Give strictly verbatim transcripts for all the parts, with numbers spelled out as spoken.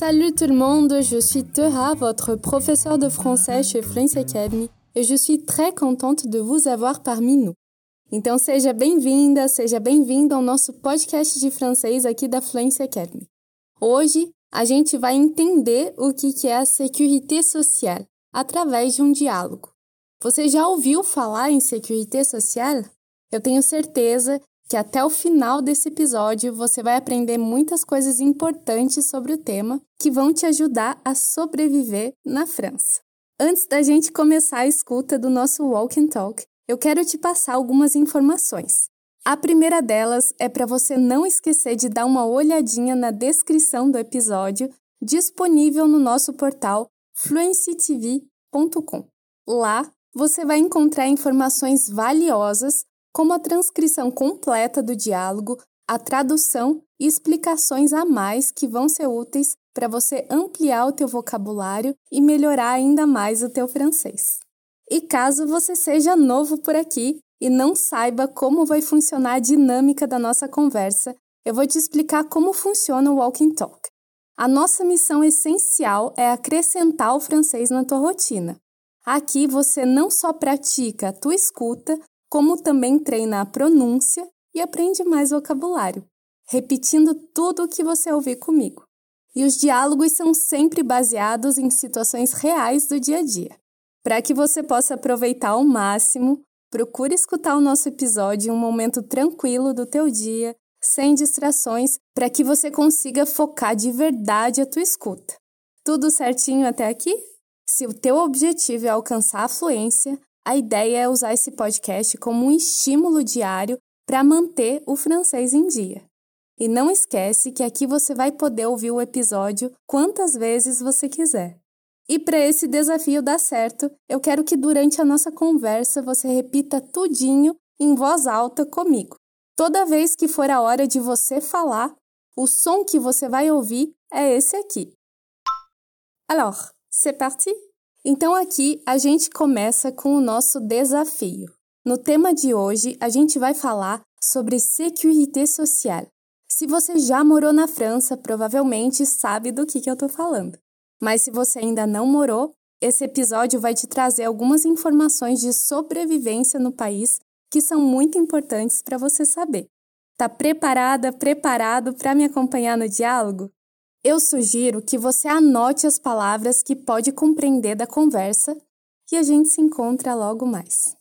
Salut tout le monde, je suis Teha, votre professeur de français chez Fluency Academy, e je suis très contente de vous avoir parmi nous. Então seja bem-vinda, seja bem-vindo ao nosso podcast de francês aqui da Fluency Academy. Hoje a gente vai entender o que é a sécurité sociale através de um diálogo. Você já ouviu falar em sécurité sociale? Eu tenho certeza que até o final desse episódio você vai aprender muitas coisas importantes sobre o tema que vão te ajudar a sobreviver na França. Antes da gente começar a escuta do nosso Walk and Talk, eu quero te passar algumas informações. A primeira delas é para você não esquecer de dar uma olhadinha na descrição do episódio, disponível no nosso portal fluency t v ponto com. Lá você vai encontrar informações valiosas como a transcrição completa do diálogo, a tradução e explicações a mais que vão ser úteis para você ampliar o teu vocabulário e melhorar ainda mais o teu francês. E caso você seja novo por aqui e não saiba como vai funcionar a dinâmica da nossa conversa, eu vou te explicar como funciona o Walk and Talk. A nossa missão essencial é acrescentar o francês na tua rotina. Aqui você não só pratica a tua escuta, como também treina a pronúncia e aprende mais vocabulário, repetindo tudo o que você ouvir comigo. E os diálogos são sempre baseados em situações reais do dia a dia. Para que você possa aproveitar ao máximo, procure escutar o nosso episódio em um momento tranquilo do teu dia, sem distrações, para que você consiga focar de verdade a tua escuta. Tudo certinho até aqui? Se o teu objetivo é alcançar a fluência, a ideia é usar esse podcast como um estímulo diário para manter o francês em dia. E não esquece que aqui você vai poder ouvir o episódio quantas vezes você quiser. E para esse desafio dar certo, eu quero que durante a nossa conversa você repita tudinho em voz alta comigo. Toda vez que for a hora de você falar, o som que você vai ouvir é esse aqui. Alors, c'est parti? Então aqui a gente começa com o nosso desafio. No tema de hoje, a gente vai falar sobre sécurité sociale. Se você já morou na França, provavelmente sabe do que, que eu estou falando. Mas se você ainda não morou, esse episódio vai te trazer algumas informações de sobrevivência no país que são muito importantes para você saber. Tá preparada, preparado para me acompanhar no diálogo? Eu sugiro que você anote as palavras que pode compreender da conversa e a gente se encontra logo mais.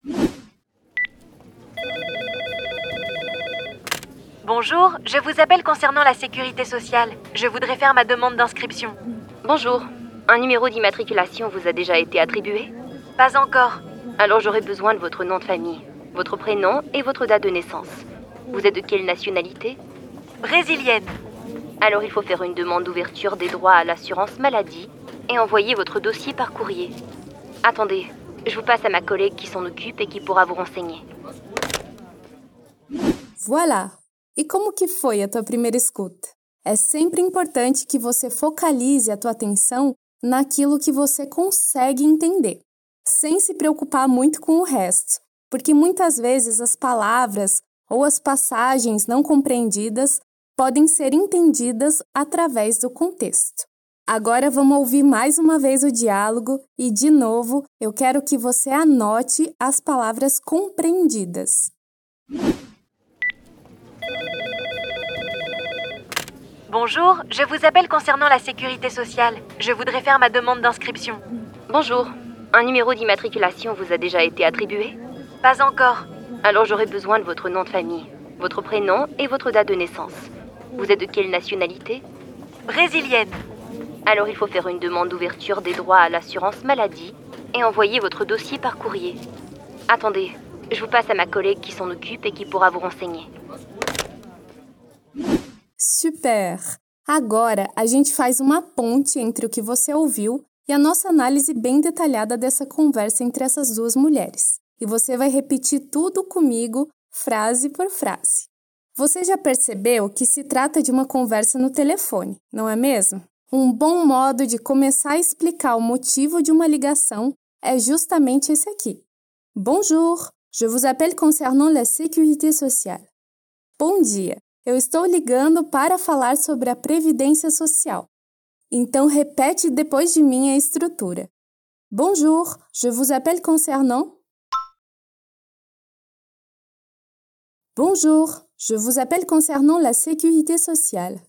Bonjour, je vous appelle concernant la sécurité sociale. Je voudrais faire ma demande d'inscription. Bonjour, un numéro d'immatriculation vous a déjà été attribué? Pas encore. Alors j'aurai besoin de votre nom de famille, votre prénom et votre date de naissance. Vous êtes de quelle nationalité? Brésilienne. Alors il faut faire une demande d'ouverture des droits à l'assurance maladie et envoyer votre dossier par courrier. Attendez, je vous passe à ma collègue qui s'en occupe et qui pourra vous renseigner. Voilà! E como que foi a tua primeira escuta? É sempre importante que você focalize a tua atenção naquilo que você consegue entender, sem se preocupar muito com o resto, porque muitas vezes as palavras ou as passagens não compreendidas podem ser entendidas através do contexto. Agora vamos ouvir mais uma vez o diálogo e, de novo, eu quero que você anote as palavras compreendidas. Bonjour, je vous appelle concernant la sécurité sociale. Je voudrais faire ma demande d'inscription. Bonjour, un numéro d'immatriculation vous a déjà été attribué? Pas encore. Alors j'aurai besoin de votre nom de famille, votre prénom et votre date de naissance. Vous êtes de quelle nationalité? Brésilienne. Alors il faut faire une demande d'ouverture des droits à l'assurance maladie et envoyer votre dossier par courrier. Attendez, je vous passe à ma collègue qui s'en occupe et qui pourra vous renseigner. Super! Agora a gente faz uma ponte entre o que você ouviu e a nossa análise bem detalhada dessa conversa entre essas duas mulheres. E você vai repetir tudo comigo, frase por frase. Você já percebeu que se trata de uma conversa no telefone, não é mesmo? Um bom modo de começar a explicar o motivo de uma ligação é justamente esse aqui. Bonjour, je vous appelle concernant la sécurité sociale. Bom dia, eu estou ligando para falar sobre a previdência social. Então, repete depois de mim a estrutura. Bonjour, je vous appelle concernant... Bonjour, je vous appelle concernant la sécurité sociale.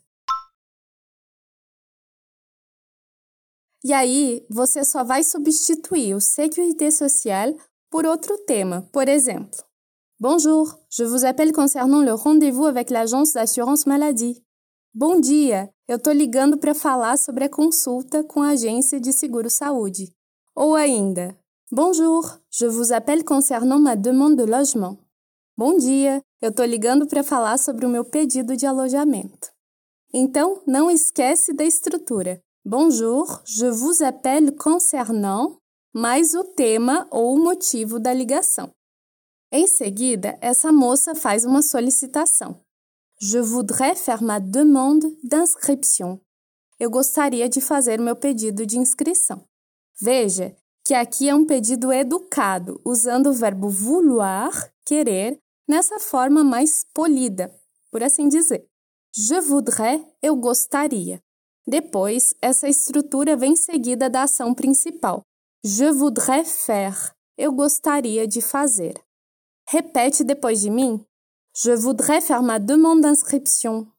E aí, você só vai substituir o sécurité sociale por outro tema, por exemplo. Bonjour, je vous appelle concernant le rendez-vous avec l'agence d'assurance maladie. Bom dia, eu tô ligando para falar sobre a consulta com a agência de seguro-saúde. Ou ainda, bonjour, je vous appelle concernant ma demande de logement. Bom dia, eu tô ligando para falar sobre o meu pedido de alojamento. Então, não esquece da estrutura. Bonjour, je vous appelle concernant, mais o tema ou o motivo da ligação. Em seguida, essa moça faz uma solicitação. Je voudrais faire ma demande d'inscription. Eu gostaria de fazer meu pedido de inscrição. Veja que aqui é um pedido educado, usando o verbo vouloir, querer, nessa forma mais polida, por assim dizer. Je voudrais, eu gostaria. Depois, essa estrutura vem seguida da ação principal. Je voudrais faire, eu gostaria de fazer. Repete depois de mim. Je voudrais faire ma demande d'inscription.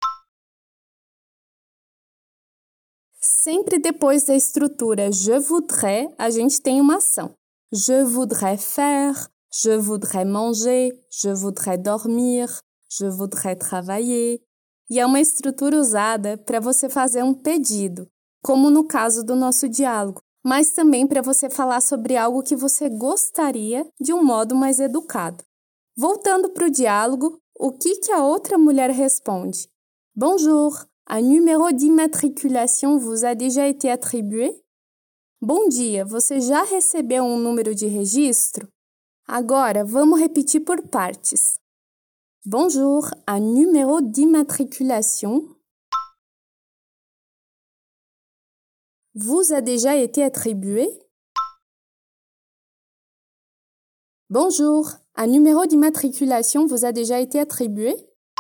Sempre depois da estrutura je voudrais, a gente tem uma ação. Je voudrais faire, je voudrais manger, je voudrais dormir, je voudrais travailler. E é uma estrutura usada para você fazer um pedido, como no caso do nosso diálogo, mas também para você falar sobre algo que você gostaria de um modo mais educado. Voltando para o diálogo, o que, que a outra mulher responde? Bonjour, un numéro d'immatriculation vous a déjà été attribué? Bom dia, você já recebeu um número de registro? Agora, vamos repetir por partes. Bonjour, un numéro d'immatriculation vous a déjà été attribué? Bonjour, un numéro d'immatriculation vous a déjà été attribué?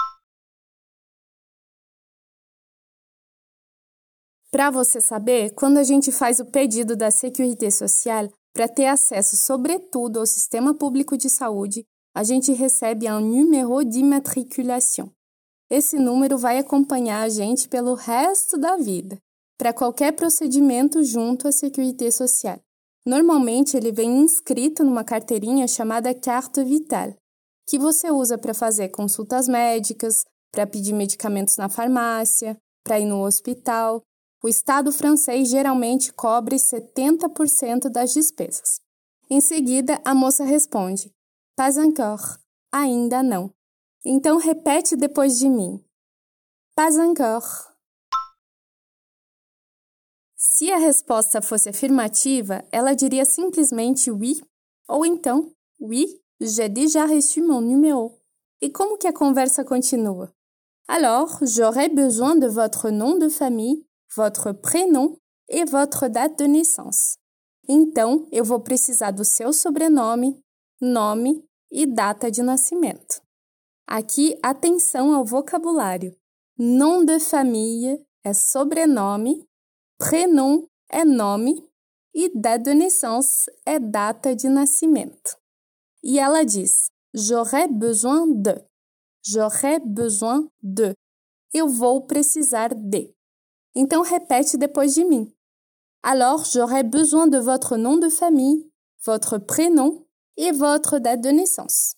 Para você saber, quando a gente faz o pedido da Sécurité Sociale para ter acesso, sobretudo, ao Sistema Público de Saúde, a gente recebe um numéro d'immatriculation. Esse número vai acompanhar a gente pelo resto da vida, para qualquer procedimento junto à Sécurité Sociale. Normalmente, ele vem inscrito numa carteirinha chamada carte vitale, que você usa para fazer consultas médicas, para pedir medicamentos na farmácia, para ir no hospital. O Estado francês geralmente cobre setenta por cento das despesas. Em seguida, a moça responde, pas encore, ainda não. Então, repete depois de mim. Pas encore. Se a resposta fosse afirmativa, ela diria simplesmente oui, ou então, oui, j'ai déjà reçu mon numéro. E como que a conversa continua? Alors, j'aurais besoin de votre nom de famille, votre prénom et votre date de naissance. Então, eu vou precisar do seu sobrenome, nome e data de nascimento. Aqui, atenção ao vocabulário. Nom de famille é sobrenome, prénom é nome e date de naissance é data de nascimento. E ela diz, j'aurais besoin de. J'aurais besoin de. Eu vou precisar de. Então, repete depois de mim. Alors, j'aurais besoin de votre nom de famille, votre prénom et votre date de naissance.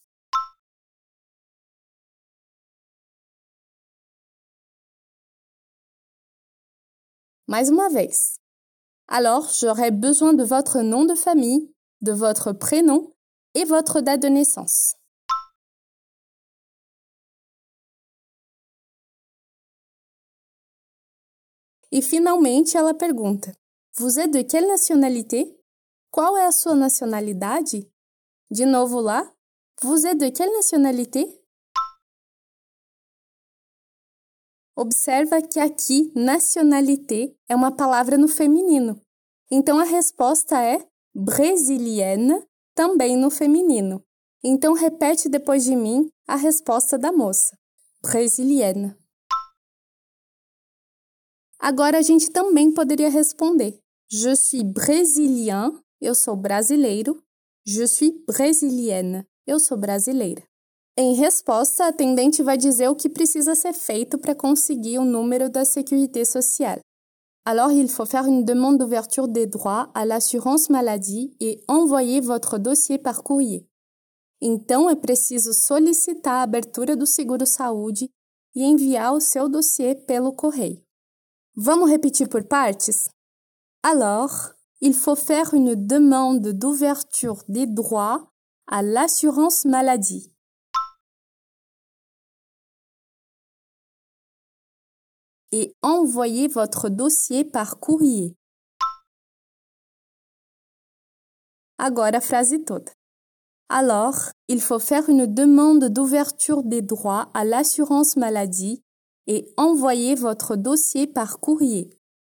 Mais uma vez. Alors, j'aurais besoin de votre nom de famille, de votre prénom et votre date de naissance. E finalmente ela pergunta, vous êtes de quelle nationalité? Qual é a sua nacionalidade? De novo lá, vous êtes de quelle nationalité? Observa que aqui, nationalité é uma palavra no feminino. Então, a resposta é brésilienne, também no feminino. Então, repete depois de mim a resposta da moça. Brésilienne. Agora a gente também poderia responder: Je suis brésilien, eu sou brasileiro. Je suis brésilienne, eu sou brasileira. Em resposta, a atendente vai dizer o que precisa ser feito para conseguir o número da Sécurité sociale. Alors, il faut faire une demande d'ouverture des droits à l'assurance maladie et envoyer votre dossier par courrier. Então, é preciso solicitar a abertura do seguro-saúde e enviar o seu dossiê pelo correio. Vamos repetir por partes? Alors, il faut faire une demande d'ouverture des droits à l'assurance maladie. Et envoyer votre dossier par courrier. Agora a frase toda. Alors, il faut faire une demande d'ouverture des droits à l'assurance maladie et envoyer votre dossier par courrier.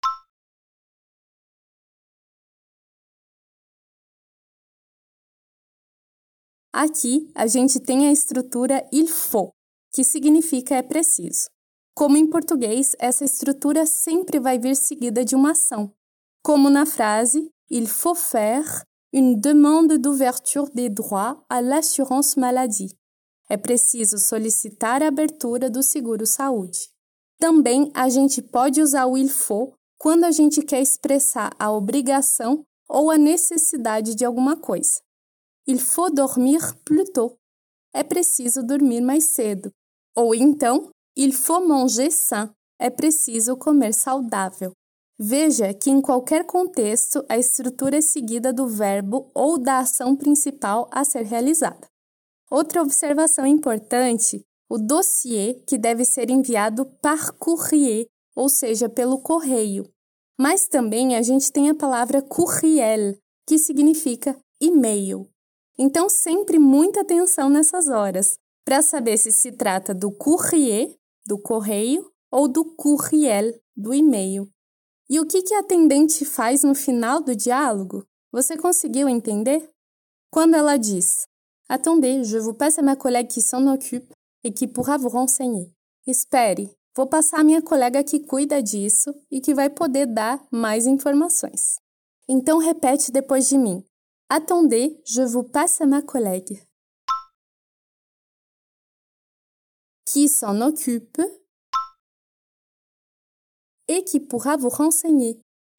Aqui, a gente tem a estrutura il faut, que significa é preciso. Como em português, essa estrutura sempre vai vir seguida de uma ação, como na frase il faut faire une demande d'ouverture des droits à l'assurance maladie. É preciso solicitar a abertura do seguro-saúde. Também a gente pode usar o il faut quando a gente quer expressar a obrigação ou a necessidade de alguma coisa. Il faut dormir plus tôt. É preciso dormir mais cedo. Ou então, il faut manger sain. É preciso comer saudável. Veja que em qualquer contexto a estrutura é seguida do verbo ou da ação principal a ser realizada. Outra observação importante, o dossiê que deve ser enviado par courrier, ou seja, pelo correio. Mas também a gente tem a palavra courriel, que significa e-mail. Então sempre muita atenção nessas horas, para saber se se trata do courrier, do correio, ou do courriel, do e-mail. E o que, que a atendente faz no final do diálogo? Você conseguiu entender? Quando ela diz: Attendez, je vous passe à ma collègue qui s'en occupe et qui pourra vous renseigner. Espere, vou passar a minha colega que cuida disso e que vai poder dar mais informações. Então repete depois de mim. Attendez, je vous passe à ma collègue qui s'en occupe et qui pourra vous renseigner.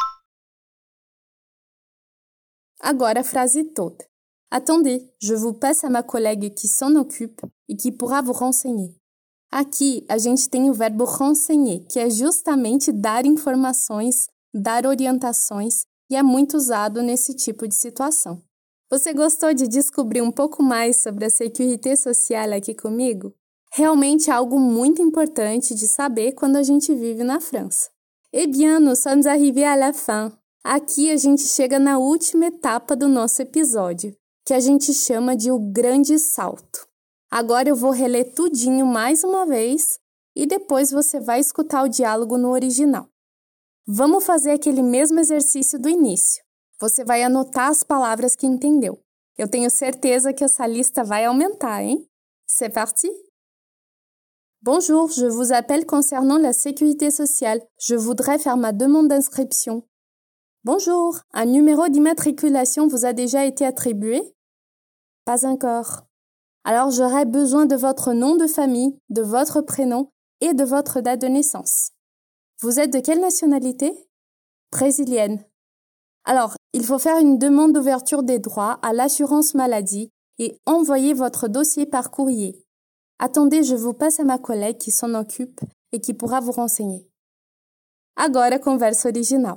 Agora a frase toda. Attendez, je vous passe à ma collègue qui s'en occupe et qui pourra vous renseigner. Aqui a gente tem o verbo renseigner, que é justamente dar informações, dar orientações e é muito usado nesse tipo de situação. Você gostou de descobrir um pouco mais sobre a Sécurité sociale aqui comigo? Realmente é algo muito importante de saber quando a gente vive na França. Eh bien, nous sommes arrivés à la fin. Aqui a gente chega na última etapa do nosso episódio, que a gente chama de o grande salto. Agora eu vou reler tudinho mais uma vez e depois você vai escutar o diálogo no original. Vamos fazer aquele mesmo exercício do início. Você vai anotar as palavras que entendeu. Eu tenho certeza que essa lista vai aumentar, hein? C'est parti? Bonjour, je vous appelle concernant la sécurité sociale. Je voudrais faire ma demande d'inscription. Bonjour, un numéro d'immatriculation vous a déjà été attribué? Pas encore. Alors j'aurais besoin de votre nom de famille, de votre prénom et de votre date de naissance. Vous êtes de quelle nationalité? Brésilienne. Alors, il faut faire une demande d'ouverture des droits à l'assurance maladie et envoyer votre dossier par courrier. Attendez, je vous passe à ma collègue qui s'en occupe et qui pourra vous renseigner. Agora a conversa original.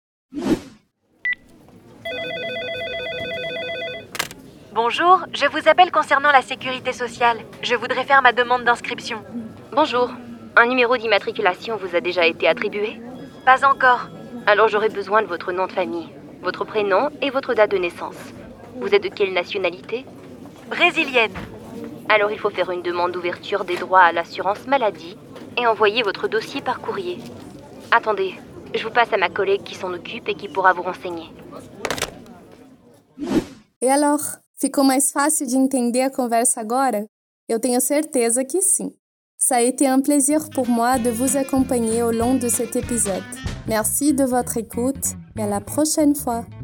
Bonjour, je vous appelle concernant la sécurité sociale. Je voudrais faire ma demande d'inscription. Bonjour, un numéro d'immatriculation vous a déjà été attribué? Pas encore. Alors j'aurai besoin de votre nom de famille, votre prénom et votre date de naissance. Vous êtes de quelle nationalité? Brésilienne. Alors il faut faire une demande d'ouverture des droits à l'assurance maladie et envoyer votre dossier par courrier. Attendez, je vous passe à ma collègue qui s'en occupe et qui pourra vous renseigner. E alors, ficou mais fácil de entender a conversa agora? Eu tenho certeza que sim. Ça a été un plaisir pour moi de vous accompagner au long de cet épisode. Merci de votre écoute et à la prochaine fois.